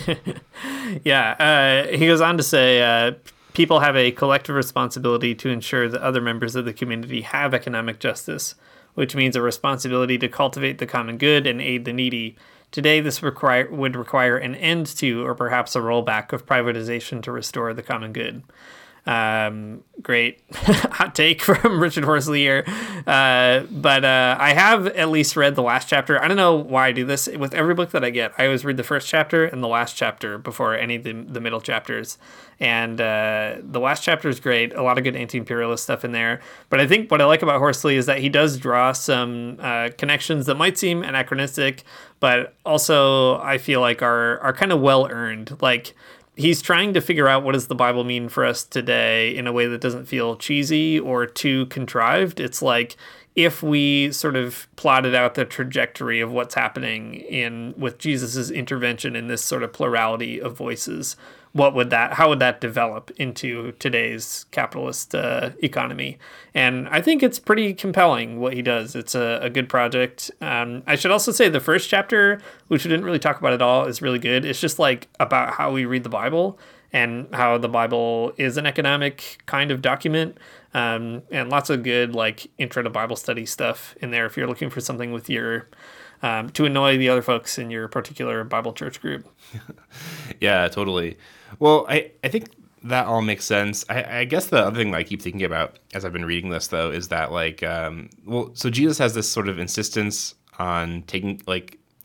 Yeah. He goes on to say, people have a collective responsibility to ensure that other members of the community have economic justice, which means a responsibility to cultivate the common good and aid the needy. Today, this would require an end to, or perhaps a rollback of privatization to restore the common good. Great hot take from Richard Horsley here. But I have at least read the last chapter. I don't know why I do this. With every book that I get, I always read the first chapter and the last chapter before any of the middle chapters. And the last chapter is great. A lot of good anti-imperialist stuff in there. But I think what I like about Horsley is that he does draw some connections that might seem anachronistic, but also I feel like are kind of well-earned. He's trying to figure out what does the Bible mean for us today in a way that doesn't feel cheesy or too contrived. It's if we sort of plotted out the trajectory of what's happening with Jesus's intervention in this sort of plurality of voices, how would that develop into today's capitalist economy? And I think it's pretty compelling what he does. It's a good project. I should also say the first chapter, which we didn't really talk about at all, is really good. It's just about how we read the Bible and how the Bible is an economic kind of document. And lots of good intro to Bible study stuff in there if you're looking for something with your to annoy the other folks in your particular Bible church group. Yeah, totally. Well, I think that all makes sense. I guess the other thing that I keep thinking about as I've been reading this, though, is that so Jesus has this sort of insistence on taking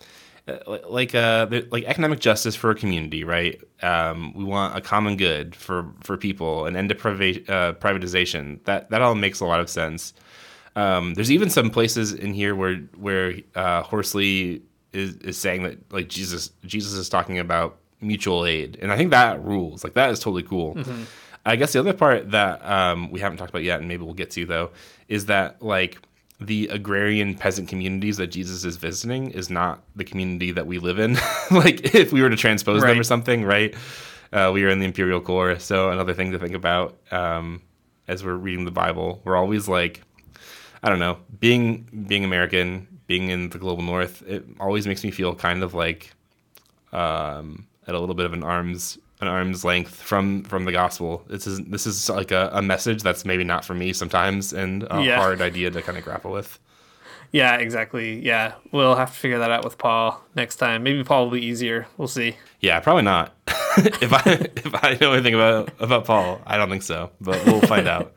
like economic justice for a community, right? We want a common good for people, an end to privatization. That all makes a lot of sense. There's even some places in here where Horsley is saying that like Jesus is talking about mutual aid, and I think that rules. Like that is totally cool. Mm-hmm. I guess the other part that we haven't talked about yet, and maybe we'll get to though, is that like the agrarian peasant communities that Jesus is visiting is not the community that we live in. Like if we were to transpose them or something, right? We are in the imperial core. So another thing to think about as we're reading the Bible, we're always like, I don't know, being American, being in the global north, it always makes me feel kind of like at a little bit of an arm's length from the gospel. This is like a message that's maybe not for me sometimes, and a hard idea to kind of grapple with. Yeah, exactly. Yeah, we'll have to figure that out with Paul next time. Maybe Paul will be easier. We'll see. Yeah, probably not. if I know anything about Paul, I don't think so, but we'll find out.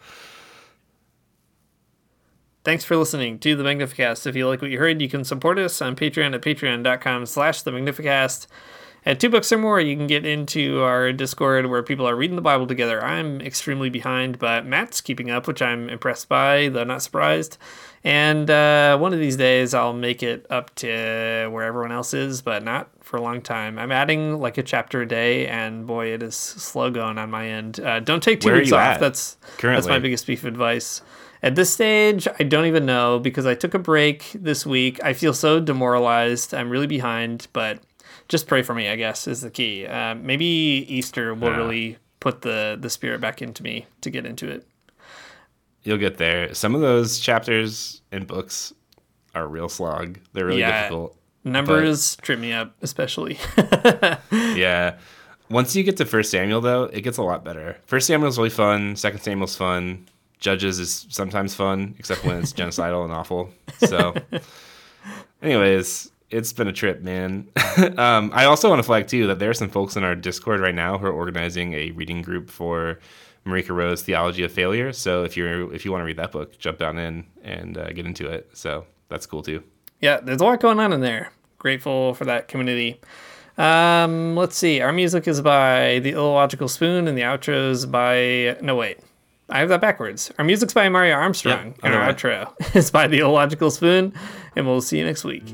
Thanks for listening to The Magnificast. If you like what you heard, you can support us on Patreon at patreon.com/themagnificast. At $2 or more, you can get into our Discord where people are reading the Bible together. I'm extremely behind, but Matt's keeping up, which I'm impressed by, though not surprised. And one of these days, I'll make it up to where everyone else is, but not for a long time. I'm adding like a chapter a day, and boy, it is slow going on my end. Don't take 2 weeks off. That's my biggest piece of advice. At this stage, I don't even know because I took a break this week. I feel so demoralized. I'm really behind, but just pray for me, I guess, is the key. Maybe Easter will really put the spirit back into me to get into it. You'll get there. Some of those chapters and books are a real slog. They're really difficult. Numbers trip me up, especially. Yeah. Once you get to 1 Samuel, though, it gets a lot better. 1 Samuel's really fun. 2 Samuel's fun. Judges is sometimes fun, except when it's genocidal and awful. So, anyways, it's been a trip, man. I also want to flag, too, that there are some folks in our Discord right now who are organizing a reading group for Marika Rowe's Theology of Failure. So if you want to read that book, jump down in and get into it. So that's cool, too. Yeah, there's a lot going on in there. Grateful for that community. Let's see. Our music is by The Illogical Spoon, and the outro's by... No, wait. I have that backwards. Our music's by Mario Armstrong, and our outro is by The Illogical Spoon, and we'll see you next week.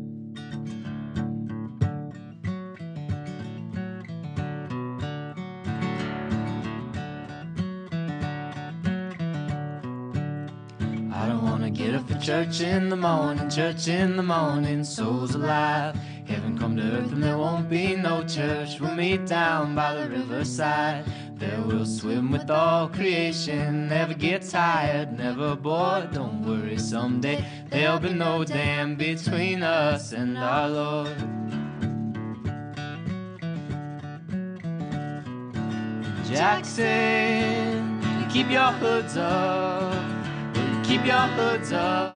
I don't want to get up for church in the morning, souls alive. Heaven come to earth and there won't be no church. We'll meet down by the riverside. There we'll swim with all creation. Never get tired, never bored. Don't worry, someday there'll be no dam between us and our Lord. Jackson, keep your hoods up. Keep your hoods up.